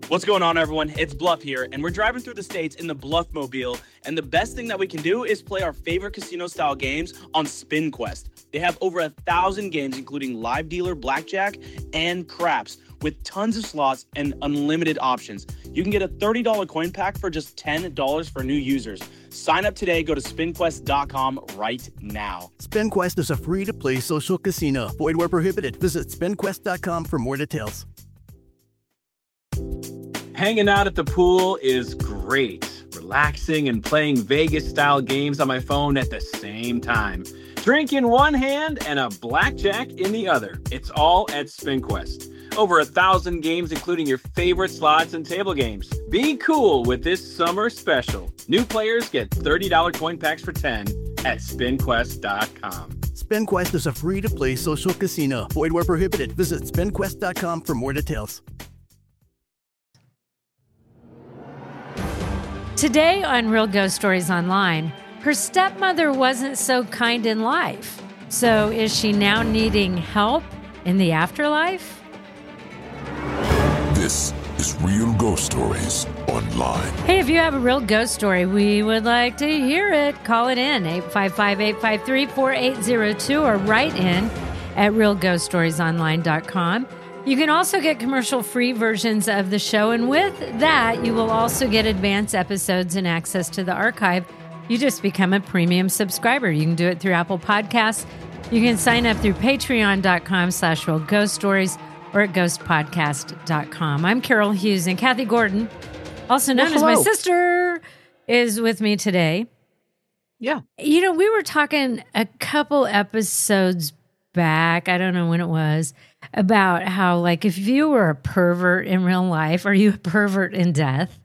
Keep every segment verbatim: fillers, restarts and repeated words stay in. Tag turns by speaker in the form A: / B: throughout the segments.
A: What's going on, everyone? It's Bluff here, and we're driving through the states in the Bluff Mobile, and the best thing that we can do is play our favorite casino-style games on SpinQuest. They have over a thousand games, including live dealer, blackjack, and craps, with tons of slots and unlimited options. You can get a thirty dollars coin pack for just ten dollars for new users. Sign up today. Go to spin quest dot com right now.
B: SpinQuest is a free-to-play social casino. Void where prohibited. Visit spin quest dot com for more details.
C: Hanging out at the pool is great. Relaxing and playing Vegas-style games on my phone at the same time. Drink in one hand and a blackjack in the other. It's all at SpinQuest. Over a thousand games, including your favorite slots and table games. Be cool with this summer special. New players get thirty dollars coin packs for ten at spin quest dot com.
B: SpinQuest is a free-to-play social casino. Void where prohibited. Visit spin quest dot com for more details.
D: Today on Real Ghost Stories Online, her stepmother wasn't so kind in life. So is she now needing help in the afterlife?
E: This is Real Ghost Stories Online.
D: Hey, if you have a real ghost story, we would like to hear it. Call it in, eight five five, eight five three, four eight zero two, or write in at real ghost stories online dot com. You can also get commercial-free versions of the show, and with that, you will also get advanced episodes and access to the archive. You just become a premium subscriber. You can do it through Apple Podcasts. You can sign up through patreon dot com slash real ghost stories or at ghost podcast dot com. I'm Carol Hughes, and Kathy Gordon, also known
F: well,
D: as my sister, is with me today.
F: Yeah.
D: You know, we were talking a couple episodes back, I don't know when it was, about how, like, if you were a pervert in real life, are you a pervert in death?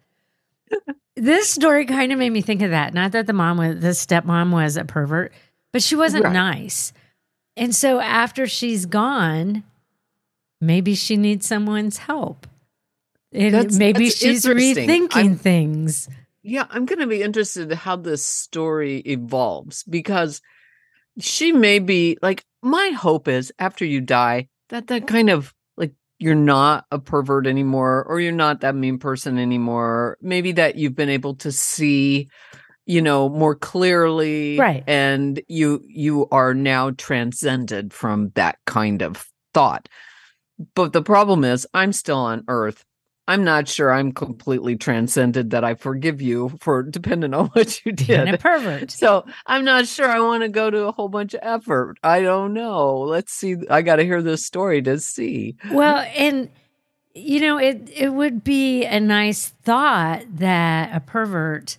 D: This story kind of made me think of that. Not that the mom was, the stepmom was a pervert, but she wasn't
F: Right.
D: nice. And so after she's gone, maybe she needs someone's help. And
F: That's-
D: maybe
F: that's
D: she's
F: interesting.
D: rethinking
F: I'm-
D: things.
F: Yeah, I'm going to be interested in how this story evolves, because she may be like, my hope is after you die, that that kind of like you're not a pervert anymore, or you're not that mean person anymore. Maybe that you've been able to see, you know, more clearly.
D: Right.
F: And you, you are now transcended from that kind of thought. But the problem is I'm still on Earth. I'm not sure I'm completely transcended, that I forgive you for depending on what you
D: Being a
F: did.
D: pervert.
F: So I'm not sure I want to go to a whole bunch of effort. I don't know. Let's see. I got to hear this story to see.
D: Well, and you know, it it would be a nice thought that a pervert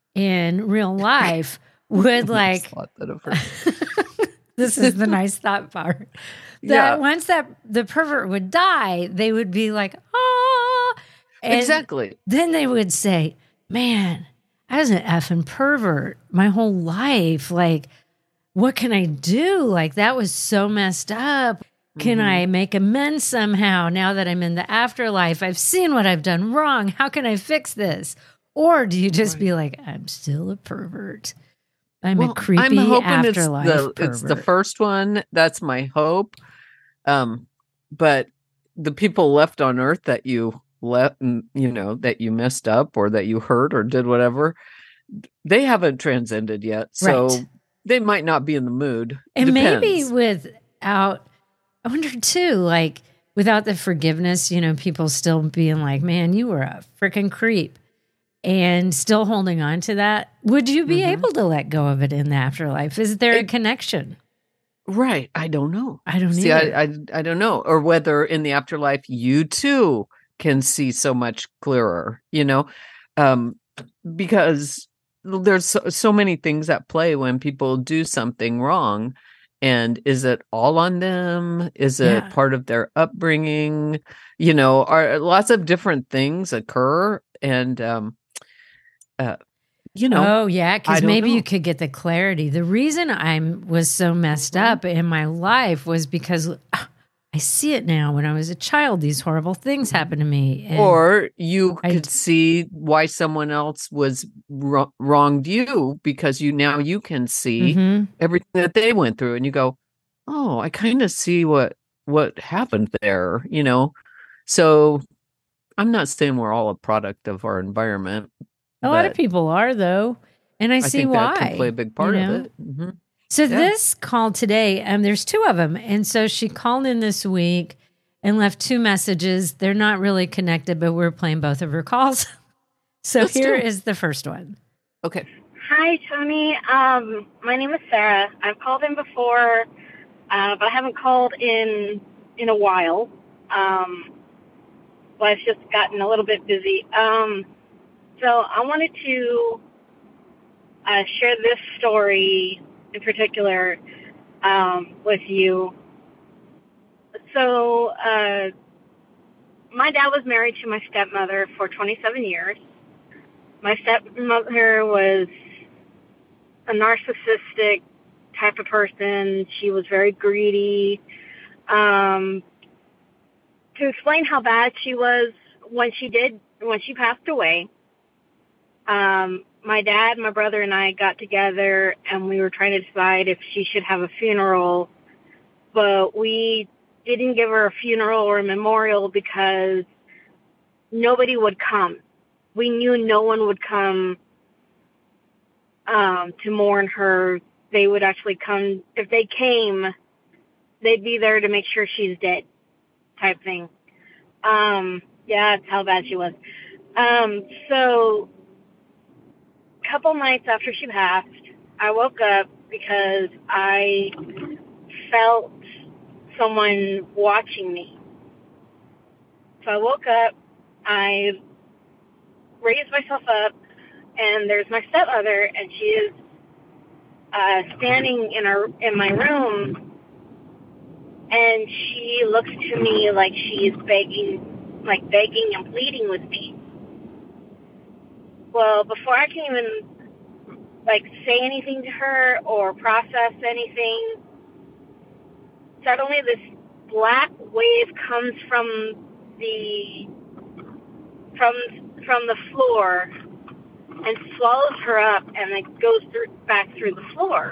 D: in real life would like.
F: Thought that I've heard.
D: This is the nice thought part. That
F: Yeah.
D: once that the pervert would die, they would be like, oh,
F: Exactly.
D: Then they would say, "Man, I was an effing pervert my whole life. Like, what can I do? Like, that was so messed up. Can
F: Mm-hmm.
D: I make amends somehow now that I'm in the afterlife? I've seen what I've done wrong. How can I fix this?" Or do you just be like, "I'm still a pervert. I'm
F: Well,
D: a creepy
F: I'm hoping it's
D: afterlife
F: the,
D: pervert."
F: it's the first one. That's my hope. Um, but the people left on Earth that you let, you know, that you messed up or that you hurt or did whatever, they haven't transcended yet. So
D: Right.
F: they might not be in the mood.
D: And maybe
F: Depends.
D: without, I wonder too, like without the forgiveness, you know, people still being like, "Man, you were a freaking creep," and still holding on to that. Would you be
F: Mhm.
D: able to let go of it in the afterlife? Is there a
F: It-
D: connection?
F: Right. I don't know.
D: I don't
F: See,
D: either.
F: I, I I don't know. Or whether in the afterlife you too can see so much clearer, you know? Um, because there's so, so many things at play when people do something wrong. And is it all on them? Is it
D: Yeah.
F: part of their upbringing? You know, are lots of different things occur. And um uh you know,
D: oh yeah,
F: I
D: because
F: don't
D: maybe
F: know.
D: you could get the clarity. The reason I was so messed
F: Mhm.
D: up in my life was because ah, I see it now. When I was a child, these horrible things happened to me. And
F: or you
D: I
F: could
D: d-
F: see why someone else was wro- wronged you, because you now you can see
D: Mhm.
F: everything that they went through, and you go, oh, I kind of see what what happened there, you know. So I'm not saying we're all a product of our environment.
D: A lot of people are, though. And I,
F: I
D: see
F: think
D: why.
F: that can play a big part
D: you know?
F: of it. Mm-hmm.
D: So
F: Yeah.
D: this call today, um, there's two of them. And so she called in this week and left two messages. They're not really connected, but we're playing both of her calls. So
F: Let's
D: here
F: do it.
D: is the first one.
F: Okay.
G: Hi, Tony. Um, my name is Sarah. I've called in before, uh, but I haven't called in in a while. Um, life's just gotten a little bit busy. Um, so I wanted to uh, share this story in particular um, with you. So uh, my dad was married to my stepmother for twenty-seven years. My stepmother was a narcissistic type of person. She was very greedy. Um, to explain how bad she was, when she did, when she passed away, um, my dad, my brother, and I got together, and we were trying to decide if she should have a funeral, but we didn't give her a funeral or a memorial because nobody would come. We knew no one would come um, to mourn her. They would actually come. If they came, they'd be there to make sure she's dead, type thing. Um, yeah, that's how bad she was. Um, so a couple nights after she passed, I woke up because I felt someone watching me. So I woke up, I raised myself up, and there's my stepmother, and she is uh, standing in our in my room, and she looks to me like she's begging, like begging and pleading with me. Well, before I can even like say anything to her or process anything, suddenly this black wave comes from the from from the floor and swallows her up, and it goes through, back through the floor.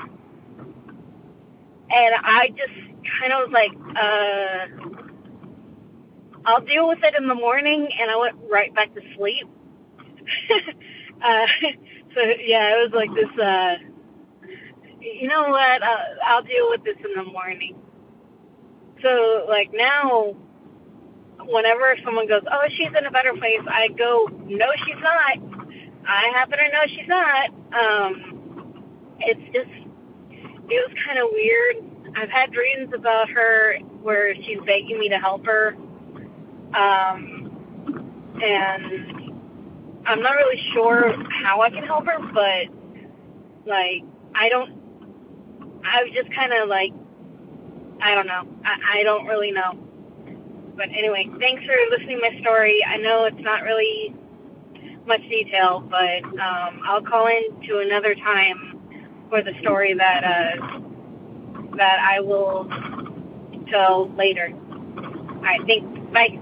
G: And I just kind of was like, uh, I'll deal with it in the morning, and I went right back to sleep. uh, so, yeah, it was like this, uh, you know what, uh, I'll deal with this in the morning. So, like, now, whenever someone goes, oh, she's in a better place, I go, no, she's not. I happen to know she's not. Um, it's just, it was kind of weird. I've had dreams about her where she's begging me to help her. Um, and I'm not really sure how I can help her, but, like, I don't, I was just kind of like, I don't know. I, I don't really know. But anyway, thanks for listening to my story. I know it's not really much detail, but um, I'll call in to another time for the story that uh, that I will tell later. All right, thanks. Bye.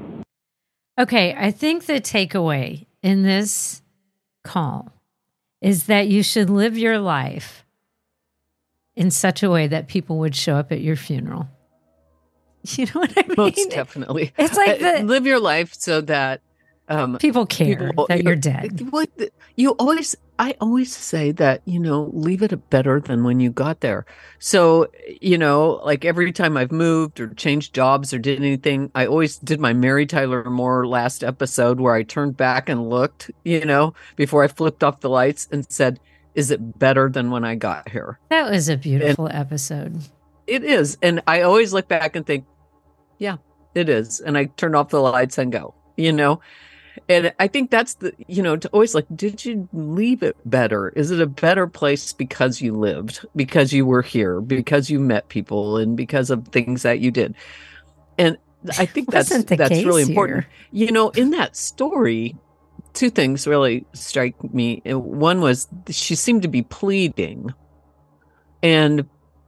D: Okay, I think the takeaway in this call is that you should live your life in such a way that people would show up at your funeral. You know what I mean?
F: Most definitely.
D: It's like
F: Uh,
D: the,
F: live your life so that um,
D: people care
F: people-
D: that
F: you
D: you're
F: know,
D: dead.
F: What the- you always, I always say that, you know, leave it better than when you got there. So, you know, like every time I've moved or changed jobs or did anything, I always did my Mary Tyler Moore last episode where I turned back and looked, you know, before I flipped off the lights and said, is it better than when I got here?
D: That was a beautiful episode.
F: It is. And I always look back and think, yeah, it is. And I turn off the lights and go, you know, and I think that's the, you know, to always like, did you leave it better? Is it a better place because you lived, because you were here, because you met people and because of things that you did? And I think that's,
D: Wasn't the
F: that's
D: case
F: really important.
D: here.
F: You know, in that story, two things really strike me. One was she seemed to be pleading, and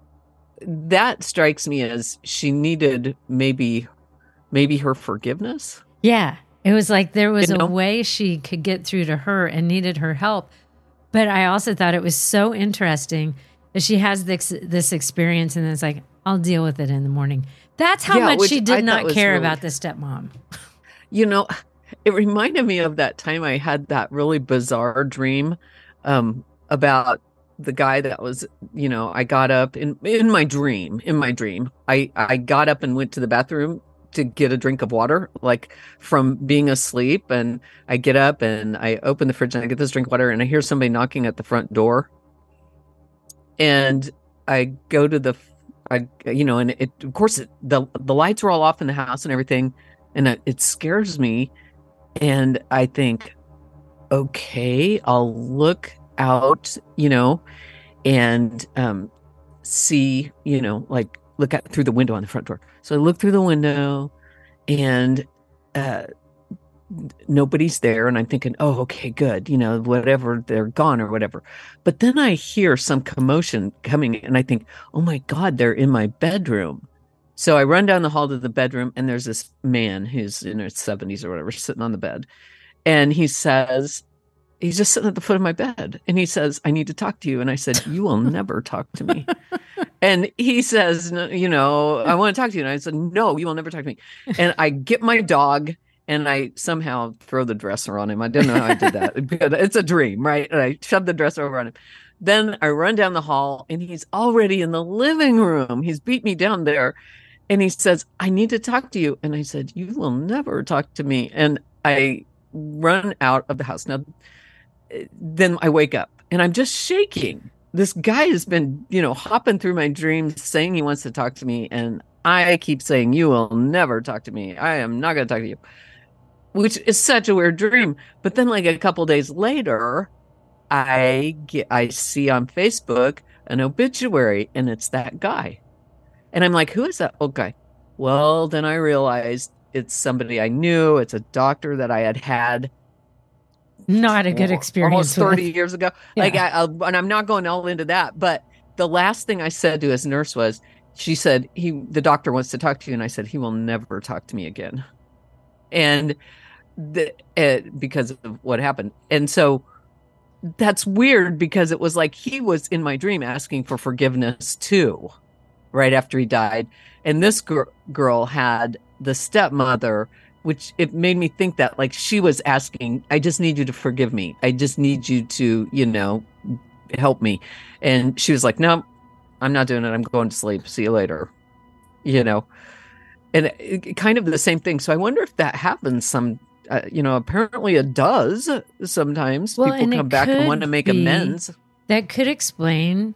F: that strikes me as she needed maybe maybe her forgiveness.
D: Yeah. It was like there was
F: You know?
D: a way she could get through to her and needed her help. But I also thought it was so interesting that she has this, this experience and it's like, I'll deal with it in the morning. That's how
F: Yeah,
D: much
F: which
D: she
F: I
D: did
F: thought
D: not
F: was
D: care
F: really-
D: about the stepmom.
F: You know, it reminded me of that time I had that really bizarre dream um, about the guy that was, you know, I got up in in my dream, in my dream, I, I got up and went to the bathroom to get a drink of water, like from being asleep. And I get up and I open the fridge and I get this drink of water and I hear somebody knocking at the front door. And I go to the, I, you know, and it, of course, it, the the lights were all off in the house and everything. And it, it scares me. And I think, okay, I'll look out, you know, and um, see, you know, like look out through the window on the front door. So I look through the window and uh, nobody's there. And I'm thinking, oh, okay, good. You know, whatever, they're gone or whatever. But then I hear some commotion coming and I think, oh my God, they're in my bedroom. So I run down the hall to the bedroom and there's this man who's in his seventies or whatever, sitting on the bed. And he says, he's just sitting at the foot of my bed. And he says, I need to talk to you. And I said, you will never talk to me. And he says, no, you know, I want to talk to you. And I said, no, you will never talk to me. And I get my dog and I somehow throw the dresser on him. I don't know how I did that. It's a dream, right? And I shove the dresser over on him. Then I run down the hall and he's already in the living room. He's beat me down there. And he says, I need to talk to you. And I said, you will never talk to me. And I run out of the house. Now, then I wake up and I'm just shaking. This guy has been, you know, hopping through my dreams saying he wants to talk to me. And I keep saying, you will never talk to me. I am not going to talk to you, which is such a weird dream. But then like a couple days later, I get, I see on Facebook an obituary and it's that guy. And I'm like, who is that old guy? Well, then I realized it's somebody I knew. It's a doctor that I had had.
D: Not a good experience.
F: Almost thirty
D: with.
F: years ago.
D: Yeah.
F: Like, I, I, and I'm not going all into that. But the last thing I said to his nurse was, she said, he, the doctor wants to talk to you. And I said, he will never talk to me again. And the, uh, because of what happened. And so that's weird because it was like he was in my dream asking for forgiveness too. Right after he died. And this gr- girl had the stepmother, which it made me think that like she was asking, I just need you to forgive me. I just need you to, you know, help me. And she was like, no, I'm not doing it. I'm going to sleep. See you later. You know, and it, it, kind of the same thing. So I wonder if that happens some, uh, you know, apparently it does sometimes.
D: Well,
F: people come back and want to make
D: be,
F: amends.
D: That could explain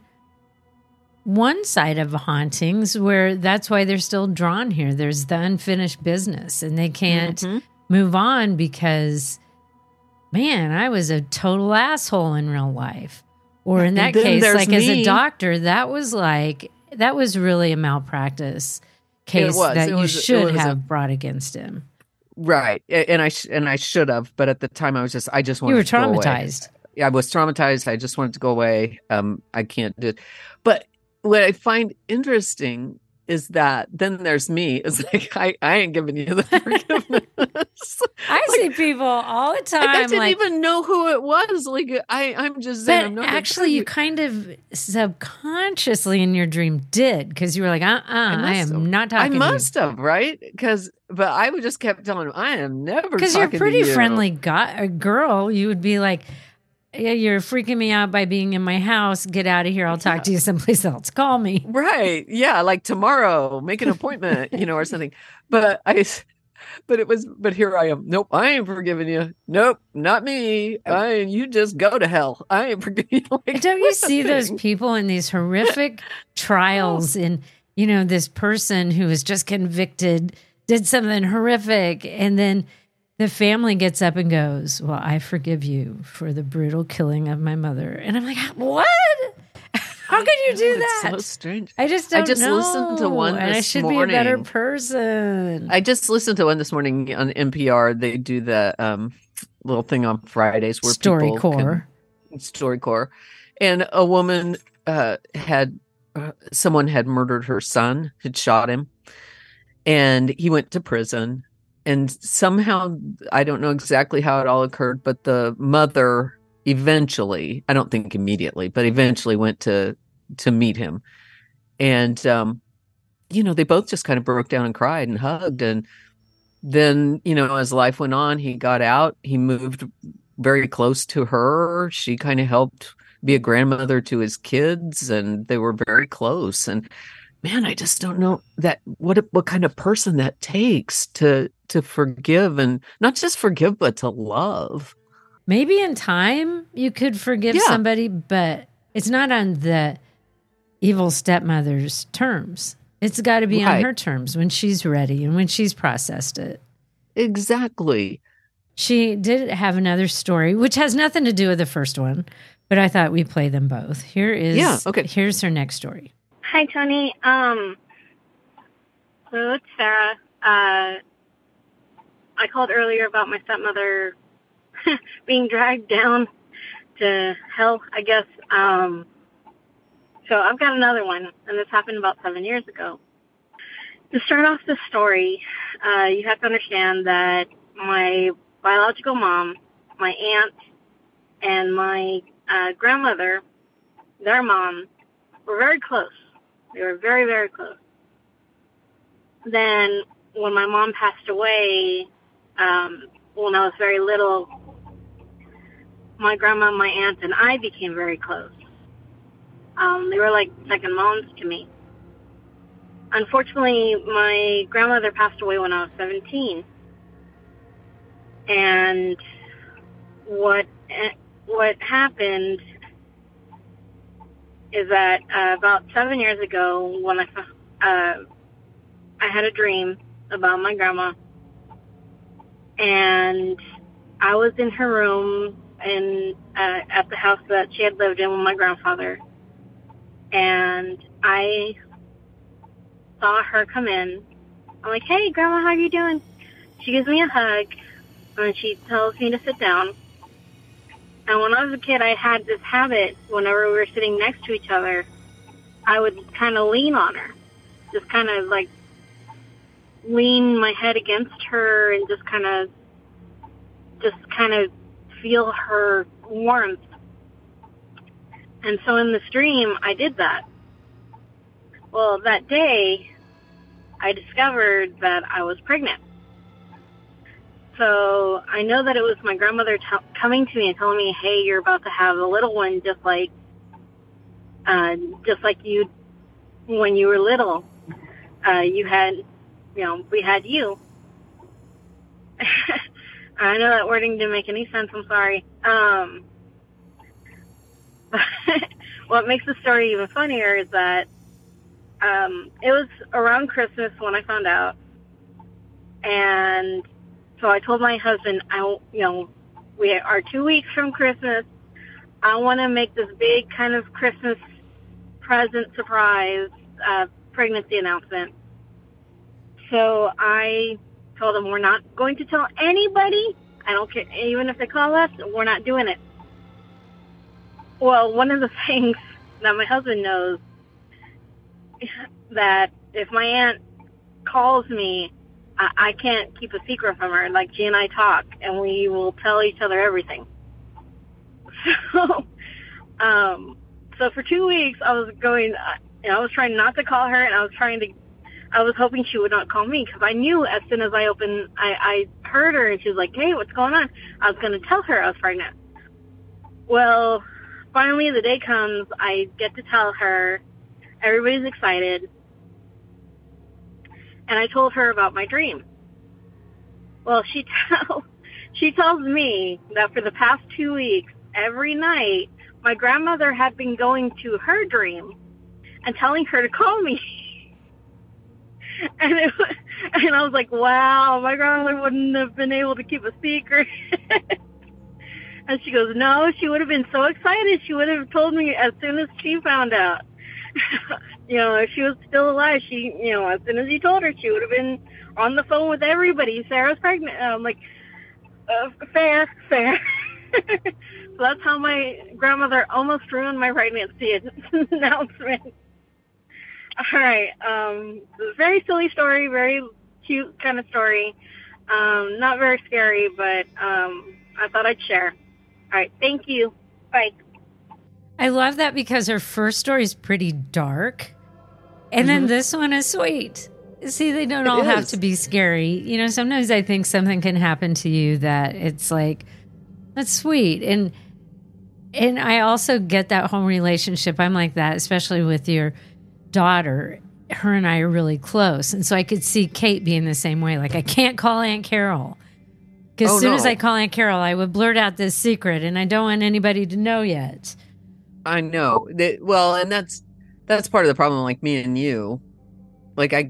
D: one side of hauntings where that's why they're still drawn here. There's the unfinished business and they can't mm-hmm. move on because, man, I was a total asshole in real life. Or in that case, like me. As a doctor, that was like, that was really a malpractice case that it you was, should have a, brought against him.
F: Right. And I, sh- and I should have, but at the time I was just, I just wanted
D: you were
F: to go away.
D: traumatized.
F: I was traumatized. I just wanted to go away. Um, I can't do it. But what I find interesting is that then there's me. It's like, I, I ain't giving you the forgiveness.
D: I like, see people all the time.
F: Like, I didn't
D: like,
F: even know who it was. Like, I, I'm just saying. I'm not
D: actually, you kind of subconsciously in your dream did because you were like, uh-uh, I, I am
F: have.
D: not talking
F: I must
D: to you.
F: have, right? Because, but I would just kept telling him, I am never
D: Because you're a pretty friendly guy, girl. You would be like, yeah, you're freaking me out by being in my house. Get out of here. I'll talk yeah. to you someplace else. Call me.
F: Right. Yeah. Like tomorrow, make an appointment, you know, or something. But I, but it was, but here I am. Nope. I ain't forgiving you. Nope. Not me. I, you just go to hell. I ain't forgiving you. Like,
D: don't you see those people in these horrific trials in, you know, this person who was just convicted, did something horrific. And then the family gets up and goes, well, I forgive you for the brutal killing of my mother. And I'm like, what? How can you do that?
F: It's so strange.
D: I just don't
F: I just
D: know.
F: listened to one this
D: and I should
F: morning.
D: be a better person.
F: I just listened to one this morning on N P R. They do the um, little thing on Fridays where people
D: StoryCorps.
F: Can, StoryCorps. And a woman uh, had, uh, someone had murdered her son, had shot him. And he went to prison. And somehow, I don't know exactly how it all occurred, but the mother eventually, I don't think immediately, but eventually went to to meet him. And, um, you know, they both just kind of broke down and cried and hugged. And then, you know, as life went on, he got out. He moved very close to her. She kind of helped be a grandmother to his kids, and they were very close. And man, I just don't know that what what kind of person that takes to to forgive, and not just forgive, but to love.
D: Maybe in time you could forgive
F: Yeah.
D: somebody, but it's not on the evil stepmother's terms. It's got to be on
F: Right.
D: her terms when she's ready and when she's processed it.
F: Exactly.
D: She did have another story, which has nothing to do with the first one, but I thought we'd play them both. Here is,
F: Yeah, okay.
D: Here's her next story.
G: Hi, Tony. Um, so it's Sarah. Uh, I called earlier about my stepmother being dragged down to hell, I guess. Um, so I've got another one, and this happened about seven years ago. To start off the story, uh, you have to understand that my biological mom, my aunt, and my uh, grandmother, their mom, were very close. They were very, very close. Then when my mom passed away, um, when I was very little, my grandma, my aunt, and I became very close. Um, they were like second moms to me. Unfortunately, my grandmother passed away when I was seventeen. And what what happened is that uh, about seven years ago, when I uh, I had a dream about my grandma, and I was in her room in uh, at the house that she had lived in with my grandfather, and I saw her come in. I'm like, "Hey, Grandma, how are you doing?" She gives me a hug, and she tells me to sit down. And when I was a kid, I had this habit, whenever we were sitting next to each other, I would kind of lean on her. Just kind of like lean my head against her and just kind of, just kind of feel her warmth. And so in this dream, I did that. Well, that day, I discovered that I was pregnant. So I know that it was my grandmother t- coming to me and telling me, "Hey, you're about to have a little one, just like, uh, just like you, when you were little. Uh, you had, you know, we had you." I know that wording didn't make any sense. I'm sorry. Um, but what makes the story even funnier is that um, it was around Christmas when I found out, and so I told my husband, I, you know, we are two weeks from Christmas. I want to make this big kind of Christmas present surprise uh, pregnancy announcement. So I told him, we're not going to tell anybody. I don't care, even if they call us, we're not doing it. Well, one of the things that my husband knows, that if my aunt calls me, I, I can't keep a secret from her. Like, she and I talk, and we will tell each other everything. So, um, so for two weeks, I was going, you know, I was trying not to call her, and I was trying to, I was hoping she would not call me, because I knew as soon as I opened, I, I heard her, and she was like, "Hey, what's going on?" I was going to tell her I was pregnant. Well, finally the day comes, I get to tell her, everybody's excited, and I told her about my dream. Well, she tells, she tells me that for the past two weeks, every night, my grandmother had been going to her dream and telling her to call me. And, it, and I was like, wow, my grandmother wouldn't have been able to keep a secret. And she goes, no, she would have been so excited. She would have told me as soon as she found out. You know, if she was still alive, she, you know, as soon as you told her, she would have been on the phone with everybody. Sarah's pregnant. And I'm like, uh, fair, fair. So that's how my grandmother almost ruined my pregnancy announcement. All right. Um, very silly story, very cute kind of story. Um, not very scary, but um, I thought I'd share. All right. Thank you. Bye.
D: I love that because her first story is pretty dark. And
F: Mm-hmm.
D: then this one is sweet. See, they don't
F: It
D: all have
F: is.
D: to be scary. You know, sometimes I think something can happen to you that it's like, that's sweet. And and I also get that home relationship. I'm like that, especially with your daughter. Her and I are really close. And so I could see Kate being the same way. Like, I can't call Aunt Carol. Because
F: Oh,
D: as soon as
F: no.
D: I call Aunt Carol, I would blurt out this secret, and I don't want anybody to know yet.
F: I know. That, well, and that's that's part of the problem. Like me and you, like I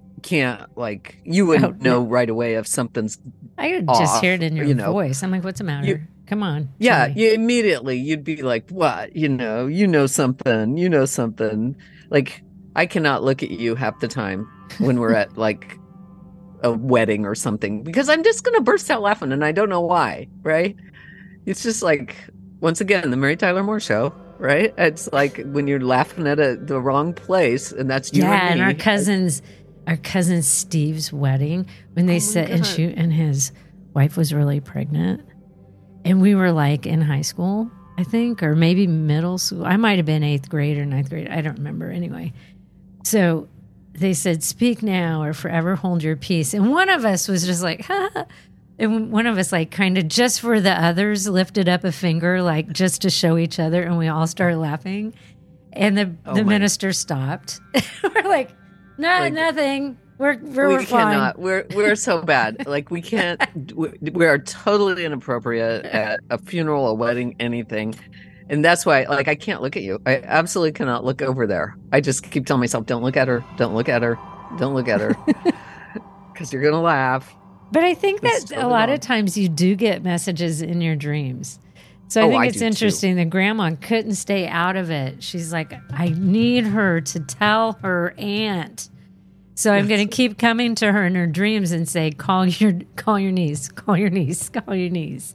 F: can't like you wouldn't
D: Oh,
F: know right away if something's
D: I could just
F: off,
D: hear it in your
F: you know.
D: voice. I'm like, what's the matter?
F: You-
D: Come on.
F: Yeah,
D: tell me.
F: you immediately you'd be like, "What? You know, you know something. You know something." Like I cannot look at you half the time when we're at like a wedding or something because I'm just gonna burst out laughing and I don't know why. Right? It's just like once again the Mary Tyler Moore Show. Right? It's like when you're laughing at a, the wrong place, and that's you
D: Yeah,
F: and
D: and
F: me.
D: our cousins, our cousin Steve's wedding, when they
F: Oh my
D: said, and
F: God.
D: she and his wife was really pregnant, and we were like in high school, I think, or maybe middle school. I might have been eighth grade or ninth grade. I don't remember. Anyway, so they said, "Speak now or forever hold your peace," and one of us was just like, ha. And one of us, like, kind of just for the others, lifted up a finger, like, just to show each other, and we all started laughing. And the,
F: Oh
D: the
F: my-
D: minister stopped. We're like, no,
F: Like,
D: nothing. We're we're,
F: we
D: we're fine.
F: cannot. We're we're so bad. Like we can't. We, we are totally inappropriate at a funeral, a wedding, anything. And that's why, like, I can't look at you. I absolutely cannot look over there. I just keep telling myself, "Don't look at her. Don't look at her. Don't look at her," because you're gonna laugh.
D: But I think that
F: It's
D: a
F: totally
D: lot
F: wrong.
D: of times you do get messages in your dreams. So I
F: Oh,
D: think
F: I
D: it's
F: do, too.
D: interesting that grandma couldn't stay out of it. She's like, I need her to tell her aunt. So I'm going to keep coming to her in her dreams and say, call your call your niece, call your niece, call your niece.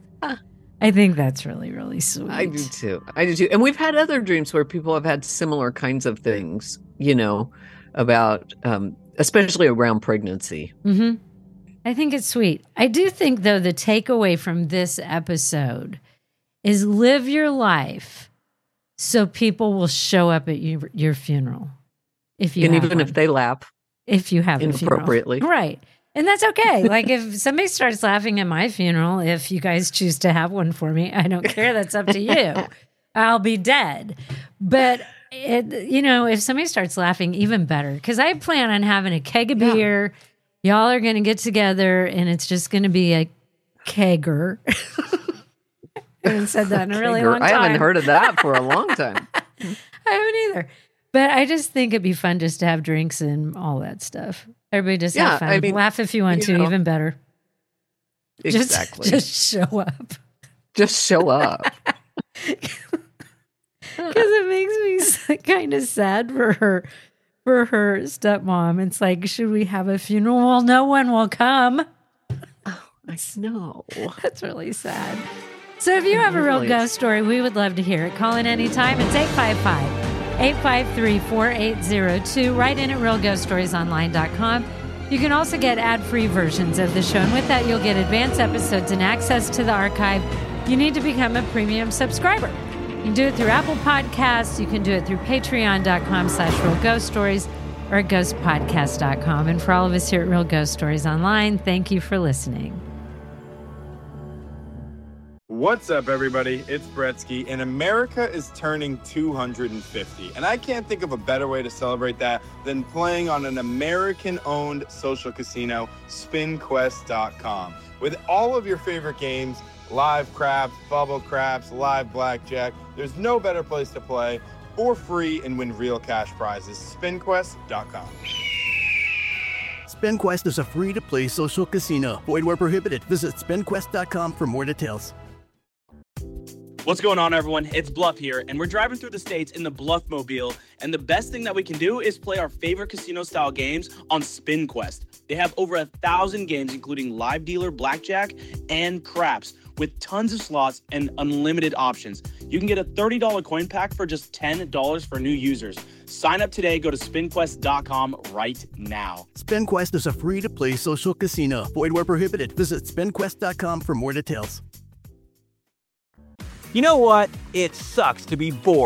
D: I think that's really, really sweet.
F: I do too. I do too. And we've had other dreams where people have had similar kinds of things. You know, about um, especially around pregnancy.
D: hmm I think it's sweet. I do think, though, the takeaway from this episode is live your life so people will show up at your, your funeral. If you
F: And
D: have
F: even
D: one.
F: if they laugh,
D: if you have a funeral.
F: inappropriately.
D: Right. And that's okay. Like if somebody starts laughing at my funeral, if you guys choose to have one for me, I don't care. That's up to you. I'll be dead. But, it, you know, if somebody starts laughing, even better. Because I plan on having a keg of
F: Yeah.
D: beer. Y'all are going to get together and it's just going to be a kegger. I haven't said that in a really
F: Kegger.
D: long
F: I
D: time.
F: haven't heard of that for a long time.
D: I haven't either. But I just think it'd be fun just to have drinks and all that stuff. Everybody just
F: Yeah,
D: have fun.
F: I mean,
D: Laugh if you want
F: you
D: to,
F: know.
D: even better.
F: Exactly.
D: Just, just show up.
F: Just show up.
D: Because it makes me kind of sad for her, for her stepmom. It's like, should we have a funeral? Well, no one will come.
F: I know.
D: That's really sad. So if you have a real
F: really
D: ghost story, we would love to hear it. Call in anytime. It's eight five five, eight five three, four eight zero two. Write in at real ghost stories online dot com. You can also get ad-free versions of the show. And with that, you'll get advanced episodes and access to the archive. You need to become a premium subscriber. You can do it through Apple Podcasts. You can do it through patreon.com slash real ghost stories or at ghost podcast dot com. And for all of us here at Real Ghost Stories Online, thank you for listening.
H: What's up, everybody? It's Bretsky, and America is turning two hundred fifty. And I can't think of a better way to celebrate that than playing on an American-owned social casino, spin quest dot com. With all of your favorite games, live craps, bubble craps, live blackjack, there's no better place to play for free and win real cash prizes. spin quest dot com.
B: SpinQuest is a free-to-play social casino. Void where prohibited. Visit spin quest dot com for more details.
A: What's going on, everyone? It's Bluff here, and we're driving through the states in the Bluff Mobile. And the best thing that we can do is play our favorite casino-style games on SpinQuest. They have over a thousand games, including live dealer, blackjack, and craps, with tons of slots and unlimited options. You can get a thirty dollars coin pack for just ten dollars for new users. Sign up today. Go to spin quest dot com right now.
B: SpinQuest is a free-to-play social casino. Void where prohibited. Visit spin quest dot com for more details.
I: You know what? It sucks to be bored.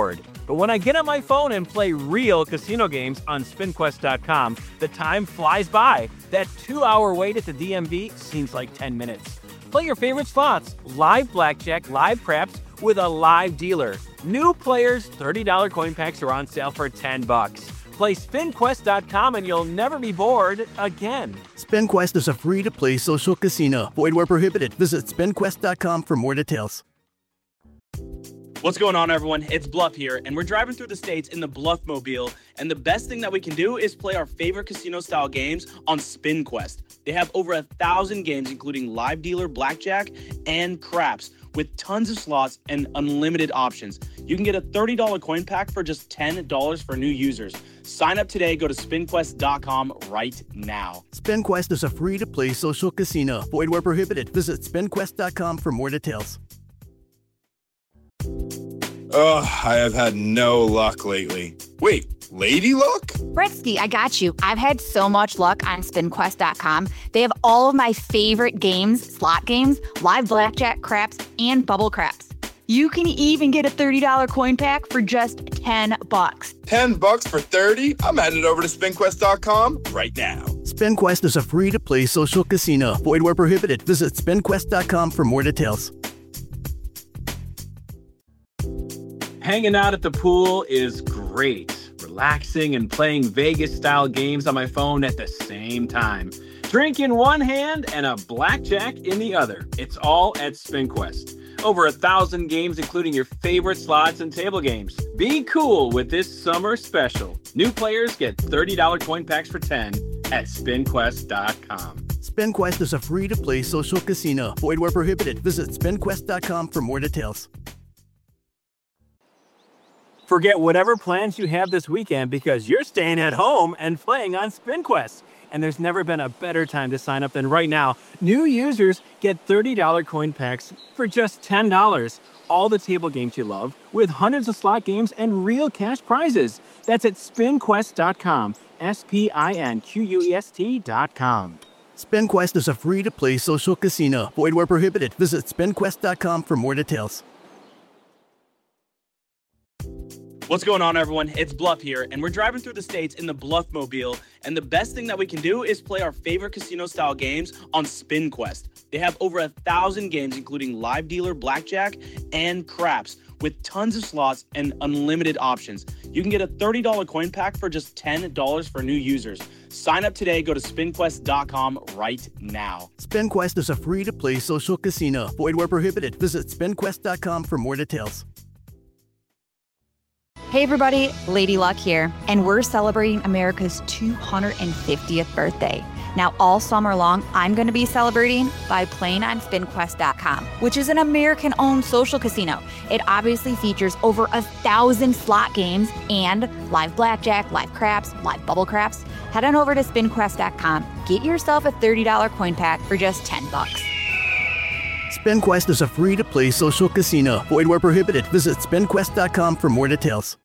C: But when I get on my phone and play real casino games on spin quest dot com, the time flies by. That two-hour wait at the D M V seems like ten minutes. Play your favorite slots, live blackjack, live craps, with a live dealer. New players, thirty dollars coin packs are on sale for ten bucks. Play spin quest dot com and you'll never be bored again.
B: SpinQuest is a free-to-play social casino. Void where prohibited. Visit spin quest dot com for more details.
A: What's going on, everyone? It's Bluff here, and we're driving through the states in the Bluff Mobile, and the best thing that we can do is play our favorite casino-style games on SpinQuest. They have over a thousand games, including live dealer, blackjack, and craps, with tons of slots and unlimited options. You can get a thirty dollars coin pack for just ten dollars for new users. Sign up today. Go to spin quest dot com right now.
B: SpinQuest is a free-to-play social casino. Void where prohibited. Visit spin quest dot com for more details.
H: Ugh, I have had no luck lately. Wait, lady luck?
I: Bretsky, I got you. I've had so much luck on spin quest dot com. They have all of my favorite games, slot games, live blackjack, craps, and bubble craps. You can even get a thirty dollars coin pack for just ten bucks.
H: ten bucks for thirty? I'm headed over to spin quest dot com right now.
B: SpinQuest is a free-to-play social casino. Void where prohibited. Visit spin quest dot com for more details.
C: Hanging out at the pool is great. Relaxing and playing Vegas-style games on my phone at the same time. Drink in one hand and a blackjack in the other. It's all at SpinQuest. Over a thousand games, including your favorite slots and table games. Be cool with this summer special. New players get thirty dollars coin packs for ten at spin quest dot com.
B: SpinQuest is a free-to-play social casino. Void where prohibited. Visit spin quest dot com for more details.
C: Forget whatever plans you have this weekend because you're staying at home and playing on SpinQuest. And there's never been a better time to sign up than right now. New users get thirty dollars coin packs for just ten dollars. All the table games you love with hundreds of slot games and real cash prizes. That's at spin quest dot com. S P I N Q U E S T dot com.
B: SpinQuest is a free-to-play social casino. Void where prohibited. Visit spin quest dot com for more details.
A: What's going on, everyone? It's Bluff here, and we're driving through the states in the Bluff Mobile, and the best thing that we can do is play our favorite casino-style games on SpinQuest. They have over a thousand games, including live dealer, blackjack, and craps, with tons of slots and unlimited options. You can get a thirty dollars coin pack for just ten dollars for new users. Sign up today. Go to spin quest dot com right now.
B: SpinQuest is a free-to-play social casino. Void where prohibited. Visit spin quest dot com for more details.
I: Hey everybody, Lady Luck here, and we're celebrating America's two hundred fiftieth birthday. Now, all summer long, I'm going to be celebrating by playing on spin quest dot com, which is an American-owned social casino. It obviously features over a thousand slot games and live blackjack, live craps, live bubble craps. Head on over to spin quest dot com, get yourself a thirty dollars coin pack for just ten bucks.
B: SpinQuest is a free-to-play social casino. Void where prohibited. Visit spin quest dot com for more details.